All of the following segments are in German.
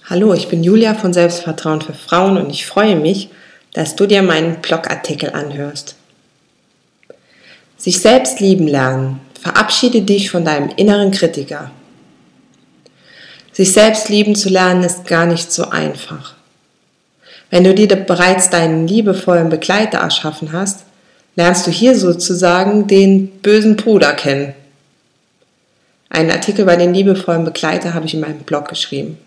Hallo, ich bin Julia von Selbstvertrauen für Frauen und ich freue mich, dass du dir meinen Blogartikel anhörst. Sich selbst lieben lernen. Verabschiede dich von deinem inneren Kritiker. Sich selbst lieben zu lernen ist gar nicht so einfach. Wenn du dir bereits deinen liebevollen Begleiter erschaffen hast, lernst du hier sozusagen den bösen Bruder kennen. Einen Artikel über den liebevollen Begleiter habe ich in meinem Blog geschrieben.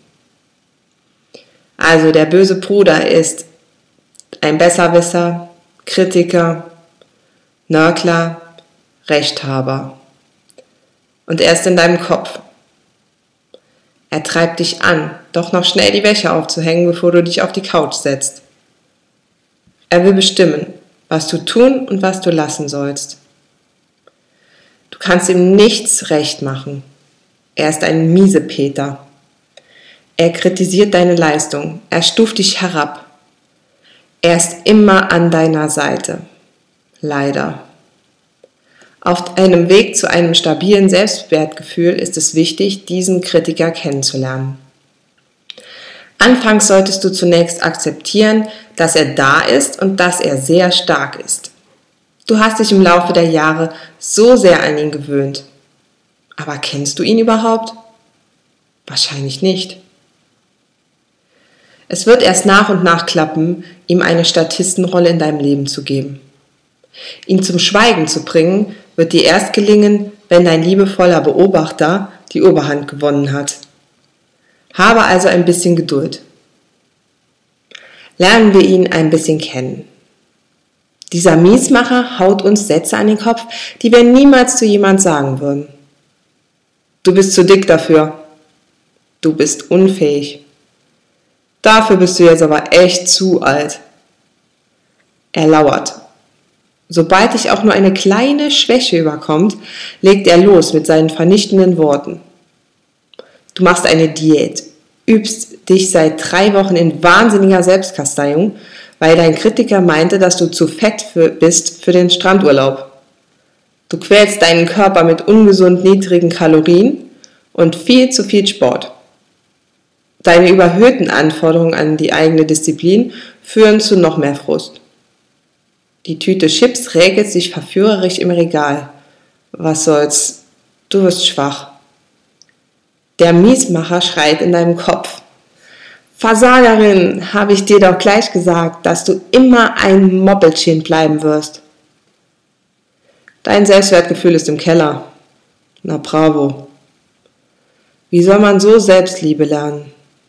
Also der böse Bruder ist ein Besserwisser, Kritiker, Nörgler, Rechthaber. Und er ist in deinem Kopf. Er treibt dich an, doch noch schnell die Wäsche aufzuhängen, bevor du dich auf die Couch setzt. Er will bestimmen, was du tun und was du lassen sollst. Du kannst ihm nichts recht machen. Er ist ein Miesepeter. Er kritisiert deine Leistung. Er stuft dich herab. Er ist immer an deiner Seite. Leider. Auf einem Weg zu einem stabilen Selbstwertgefühl ist es wichtig, diesen Kritiker kennenzulernen. Anfangs solltest du zunächst akzeptieren, dass er da ist und dass er sehr stark ist. Du hast dich im Laufe der Jahre so sehr an ihn gewöhnt. Aber kennst du ihn überhaupt? Wahrscheinlich nicht. Es wird erst nach und nach klappen, ihm eine Statistenrolle in deinem Leben zu geben. Ihn zum Schweigen zu bringen, wird dir erst gelingen, wenn dein liebevoller Beobachter die Oberhand gewonnen hat. Habe also ein bisschen Geduld. Lernen wir ihn ein bisschen kennen. Dieser Miesmacher haut uns Sätze an den Kopf, die wir niemals zu jemand sagen würden. Du bist zu dick dafür. Du bist unfähig. Dafür bist du jetzt aber echt zu alt. Er lauert. Sobald dich auch nur eine kleine Schwäche überkommt, legt er los mit seinen vernichtenden Worten. Du machst eine Diät, übst dich seit 3 Wochen in wahnsinniger Selbstkasteiung, weil dein Kritiker meinte, dass du zu fett bist für den Strandurlaub. Du quälst deinen Körper mit ungesund niedrigen Kalorien und viel zu viel Sport. Deine überhöhten Anforderungen an die eigene Disziplin führen zu noch mehr Frust. Die Tüte Chips räkelt sich verführerisch im Regal. Was soll's? Du wirst schwach. Der Miesmacher schreit in deinem Kopf. Versagerin, habe ich dir doch gleich gesagt, dass du immer ein Moppelchen bleiben wirst. Dein Selbstwertgefühl ist im Keller. Na bravo. Wie soll man so Selbstliebe lernen?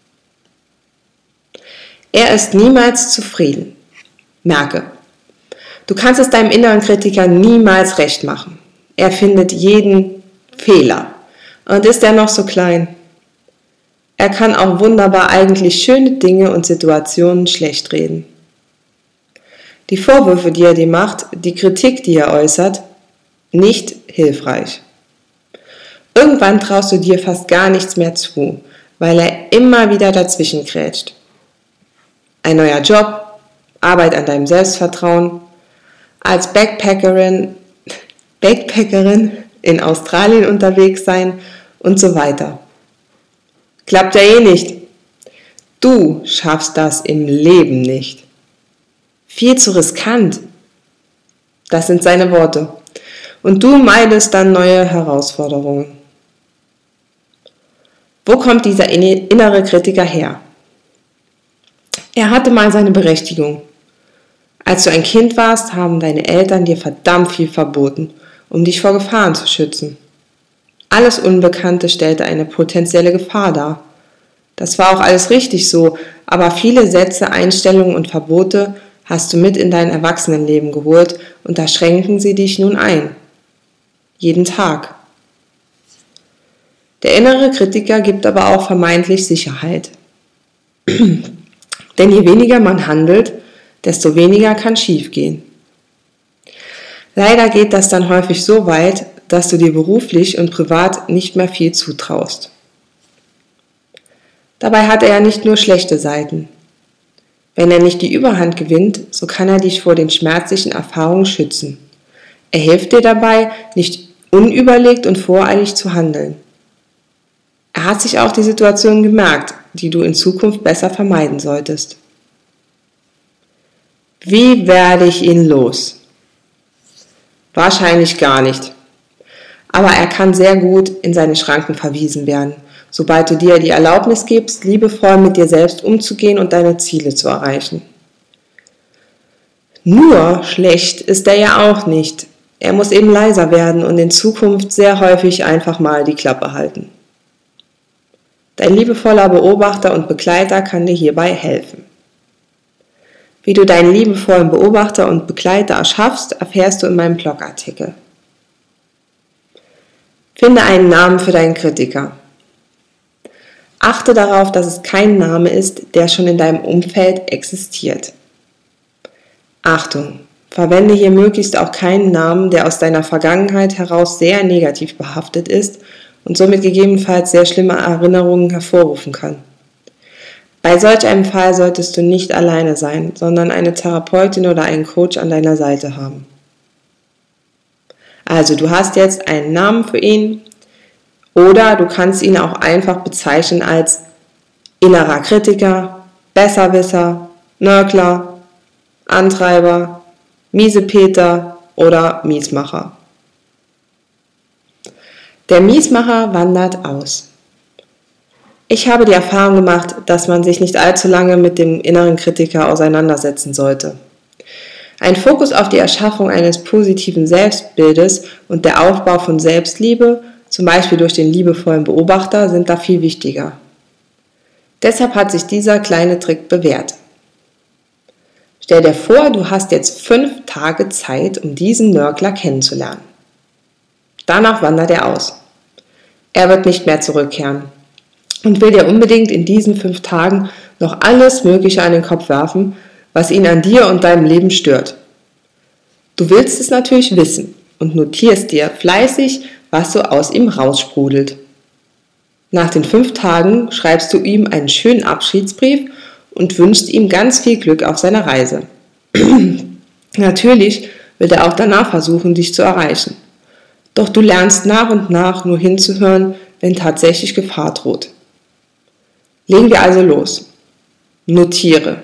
Er ist niemals zufrieden. Merke, du kannst es deinem inneren Kritiker niemals recht machen. Er findet jeden Fehler. Und ist er noch so klein? Er kann auch wunderbar eigentlich schöne Dinge und Situationen schlecht reden. Die Vorwürfe, die er dir macht, die Kritik, die er äußert, nicht hilfreich. Irgendwann traust du dir fast gar nichts mehr zu, weil er immer wieder dazwischen grätscht. Ein neuer Job, Arbeit an deinem Selbstvertrauen, als Backpackerin in Australien unterwegs sein und so weiter. Klappt ja eh nicht. Du schaffst das im Leben nicht. Viel zu riskant. Das sind seine Worte. Und du meidest dann neue Herausforderungen. Wo kommt dieser innere Kritiker her? Er hatte mal seine Berechtigung. Als du ein Kind warst, haben deine Eltern dir verdammt viel verboten, um dich vor Gefahren zu schützen. Alles Unbekannte stellte eine potenzielle Gefahr dar. Das war auch alles richtig so, aber viele Sätze, Einstellungen und Verbote hast du mit in dein Erwachsenenleben geholt und da schränken sie dich nun ein. Jeden Tag. Der innere Kritiker gibt aber auch vermeintlich Sicherheit. Denn je weniger man handelt, desto weniger kann schiefgehen. Leider geht das dann häufig so weit, dass du dir beruflich und privat nicht mehr viel zutraust. Dabei hat er ja nicht nur schlechte Seiten. Wenn er nicht die Überhand gewinnt, so kann er dich vor den schmerzlichen Erfahrungen schützen. Er hilft dir dabei, nicht unüberlegt und voreilig zu handeln. Er hat sich auch die Situation gemerkt, die du in Zukunft besser vermeiden solltest. Wie werde ich ihn los? Wahrscheinlich gar nicht. Aber er kann sehr gut in seine Schranken verwiesen werden, sobald du dir die Erlaubnis gibst, liebevoll mit dir selbst umzugehen und deine Ziele zu erreichen. Nur schlecht ist er ja auch nicht. Er muss eben leiser werden und in Zukunft sehr häufig einfach mal die Klappe halten. Dein liebevoller Beobachter und Begleiter kann dir hierbei helfen. Wie du deinen liebevollen Beobachter und Begleiter erschaffst, erfährst du in meinem Blogartikel. Finde einen Namen für deinen Kritiker. Achte darauf, dass es kein Name ist, der schon in deinem Umfeld existiert. Achtung! Verwende hier möglichst auch keinen Namen, der aus deiner Vergangenheit heraus sehr negativ behaftet ist und somit gegebenenfalls sehr schlimme Erinnerungen hervorrufen kann. Bei solch einem Fall solltest du nicht alleine sein, sondern eine Therapeutin oder einen Coach an deiner Seite haben. Also du hast jetzt einen Namen für ihn oder du kannst ihn auch einfach bezeichnen als innerer Kritiker, Besserwisser, Nörgler, Antreiber, Miesepeter oder Miesmacher. Der Miesmacher wandert aus. Ich habe die Erfahrung gemacht, dass man sich nicht allzu lange mit dem inneren Kritiker auseinandersetzen sollte. Ein Fokus auf die Erschaffung eines positiven Selbstbildes und der Aufbau von Selbstliebe, zum Beispiel durch den liebevollen Beobachter, sind da viel wichtiger. Deshalb hat sich dieser kleine Trick bewährt. Stell dir vor, du hast jetzt 5 Tage Zeit, um diesen Nörgler kennenzulernen. Danach wandert er aus. Er wird nicht mehr zurückkehren und will dir unbedingt in diesen 5 Tagen noch alles Mögliche an den Kopf werfen, was ihn an dir und deinem Leben stört. Du willst es natürlich wissen und notierst dir fleißig, was so aus ihm raussprudelt. Nach den 5 Tagen schreibst du ihm einen schönen Abschiedsbrief und wünschst ihm ganz viel Glück auf seiner Reise. Natürlich wird er auch danach versuchen, dich zu erreichen. Doch du lernst nach und nach nur hinzuhören, wenn tatsächlich Gefahr droht. Legen wir also los. Notiere.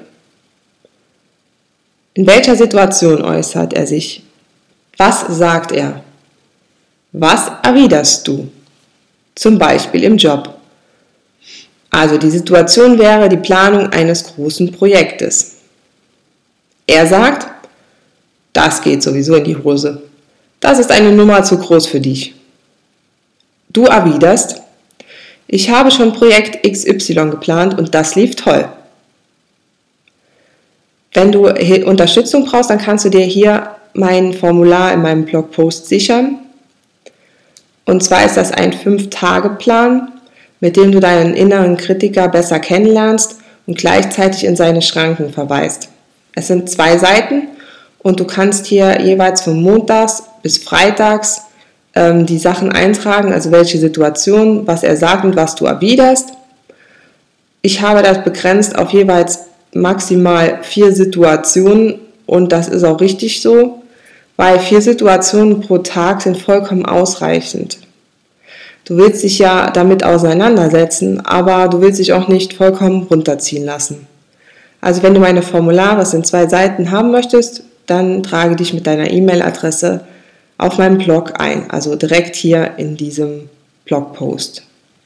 In welcher Situation äußert er sich? Was sagt er? Was erwiderst du? Zum Beispiel im Job. Also die Situation wäre die Planung eines großen Projektes. Er sagt, das geht sowieso in die Hose. Das ist eine Nummer zu groß für dich. Du erwiderst, ich habe schon Projekt XY geplant und das lief toll. Wenn du Unterstützung brauchst, dann kannst du dir hier mein Formular in meinem Blogpost sichern. Und zwar ist das ein 5-Tage-Plan, mit dem du deinen inneren Kritiker besser kennenlernst und gleichzeitig in seine Schranken verweist. Es sind 2 Seiten und du kannst hier jeweils von montags bis freitags die Sachen eintragen, also welche Situation, was er sagt und was du erwiderst. Ich habe das begrenzt auf jeweils maximal 4 Situationen und das ist auch richtig so, weil 4 Situationen pro Tag sind vollkommen ausreichend. Du willst dich ja damit auseinandersetzen, aber du willst dich auch nicht vollkommen runterziehen lassen. Also wenn du meine Formulare, es sind 2 Seiten, haben möchtest, dann trage dich mit deiner E-Mail-Adresse auf meinem Blog ein, also direkt hier in diesem Blogpost.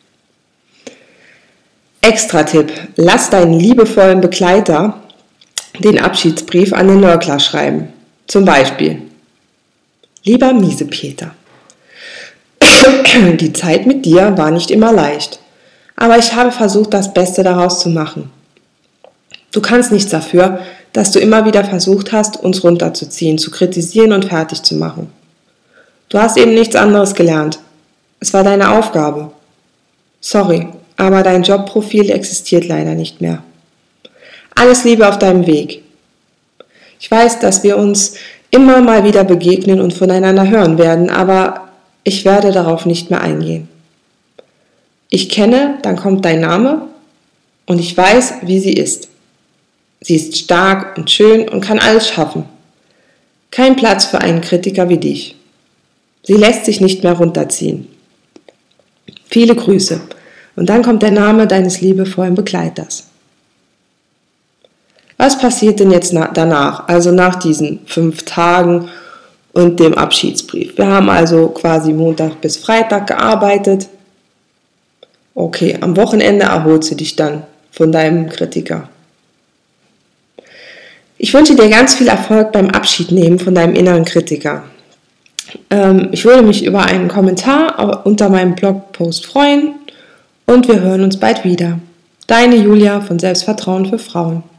Extra-Tipp: Lass deinen liebevollen Begleiter den Abschiedsbrief an den Nörgler schreiben. Zum Beispiel: Lieber Miesepeter, die Zeit mit dir war nicht immer leicht, aber ich habe versucht, das Beste daraus zu machen. Du kannst nichts dafür, dass du immer wieder versucht hast, uns runterzuziehen, zu kritisieren und fertig zu machen. Du hast eben nichts anderes gelernt. Es war deine Aufgabe. Sorry, aber dein Jobprofil existiert leider nicht mehr. Alles Liebe auf deinem Weg. Ich weiß, dass wir uns immer mal wieder begegnen und voneinander hören werden, aber ich werde darauf nicht mehr eingehen. Ich kenne, dann kommt dein Name und ich weiß, wie sie ist. Sie ist stark und schön und kann alles schaffen. Kein Platz für einen Kritiker wie dich. Sie lässt sich nicht mehr runterziehen. Viele Grüße. Und dann kommt der Name deines liebevollen Begleiters. Was passiert denn jetzt danach, also nach diesen 5 Tagen und dem Abschiedsbrief? Wir haben also quasi Montag bis Freitag gearbeitet. Okay, am Wochenende erholst du dich dann von deinem Kritiker. Ich wünsche dir ganz viel Erfolg beim Abschiednehmen von deinem inneren Kritiker. Ich würde mich über einen Kommentar unter meinem Blogpost freuen und wir hören uns bald wieder. Deine Julia von Selbstvertrauen für Frauen.